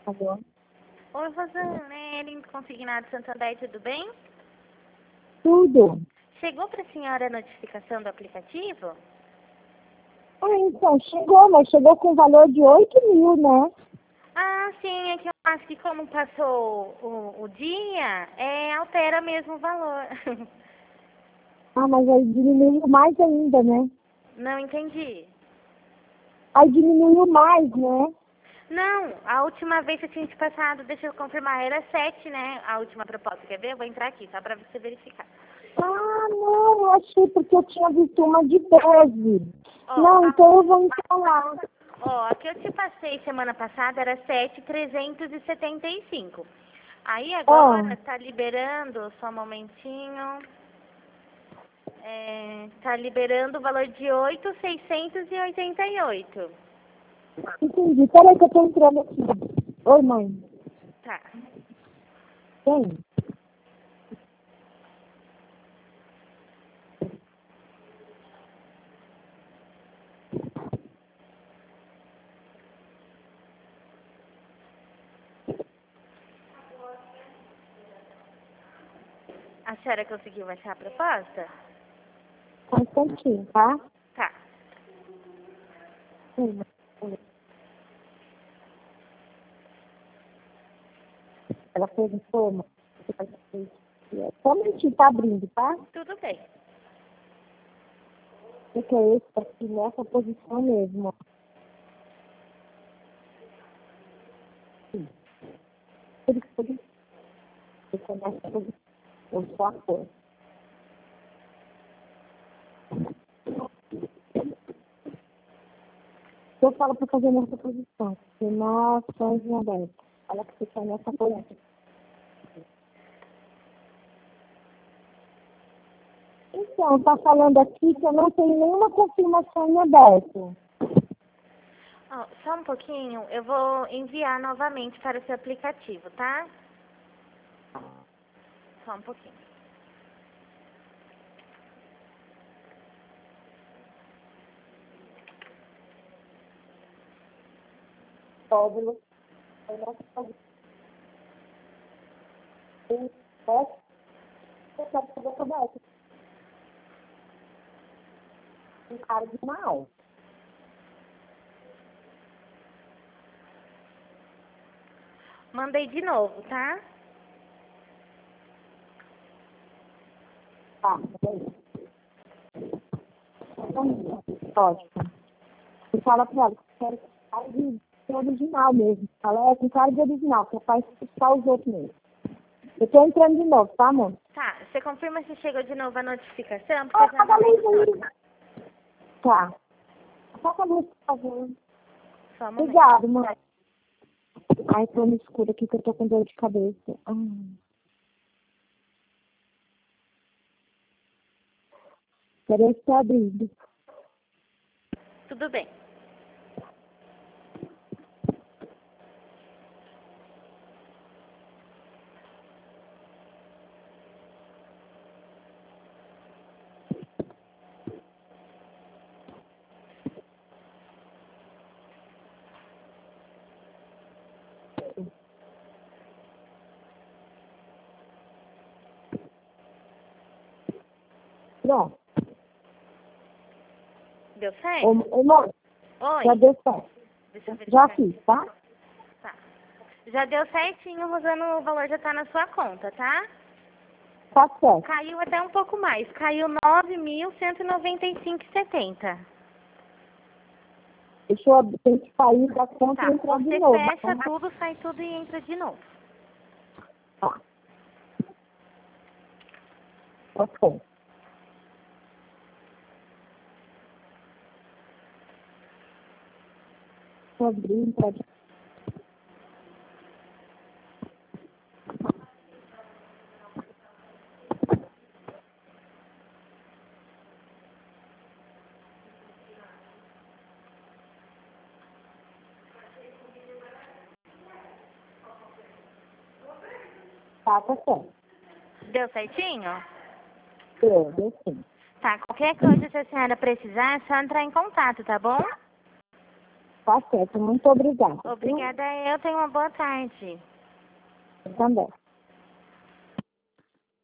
Alô? Oi, Rosane, consignado Santander, tudo bem? Tudo. Chegou para a senhora a notificação do aplicativo? Então, chegou, mas chegou com valor de 8.000, né? Ah, sim, é que eu acho que como passou o dia, altera mesmo o valor. Ah, mas aí diminuiu mais ainda, né? Não entendi. Aí diminuiu mais, né? Não, a última vez que eu tinha te passado, deixa eu confirmar, era 7, né? A última proposta, quer ver? Eu vou entrar aqui, só para você verificar. Ah, não, eu achei porque eu tinha visto uma de 12. Ó, Não, então eu vou entrar lá. Ó, a que eu te passei semana passada era 7.375. Aí agora tá liberando, só um momentinho. Tá liberando o valor de 8.688. Entendi. Peraí que eu tô entrando aqui. Oi, mãe. Tá. Tem? A senhora conseguiu achar a proposta? Só um instantinho, tá? Tá. Ela perguntou, mas só um minutinho, tá abrindo, tá? Tudo bem. Porque é esse aqui nessa posição mesmo, ó. Esse é nessa posição, ou só a cor. Eu falo para fazer nessa posição, porque nós somos em aberto. Fala que você quer nessa posição. Então, tá falando aqui que eu não tenho nenhuma confirmação em aberto. Ó, só um pouquinho, eu vou enviar novamente para o seu aplicativo, tá? Só um pouquinho. Óbvio. Eu não fazer. Eu quero fazer essa aberta. Um cara de mal. Mandei de novo, tá? Tá, ótimo. E fala pra ela que eu quero cara de original mesmo. Fala, com cara de original, que é pra expulsar os outros mesmo. Eu tô entrando de novo, tá, amor? Tá, você confirma se chegou de novo a notificação? Porque Ah, eu já apaga a mandei luz de novo. aí. Tá. Apaga a luz, por favor. Só um momento. Obrigado, mãe. Ai, tô no escuro aqui que eu tô com dor de cabeça. Peraí que tá abrindo. Tudo bem. Pronto. Deu certo? Ô, mãe, Oi. já deu certo. Deixa eu Já verificar. fiz, tá? Tá. Já deu certinho, Rosana, o valor já tá na sua conta, tá? Tá certo. Caiu até um pouco mais. Caiu 9.195,70. Deixa eu ter que sair da conta Tá. e entrar de Você novo. fecha tudo, sai tudo e entra de novo. Tá. Ok. Vou abrir e entrar de tá certo. Deu certinho? Deu sim. Tá. Qualquer coisa, se a senhora precisar, é só entrar em contato, tá bom? Tá certo, muito obrigada. Obrigada, eu tenho uma boa tarde. Eu também.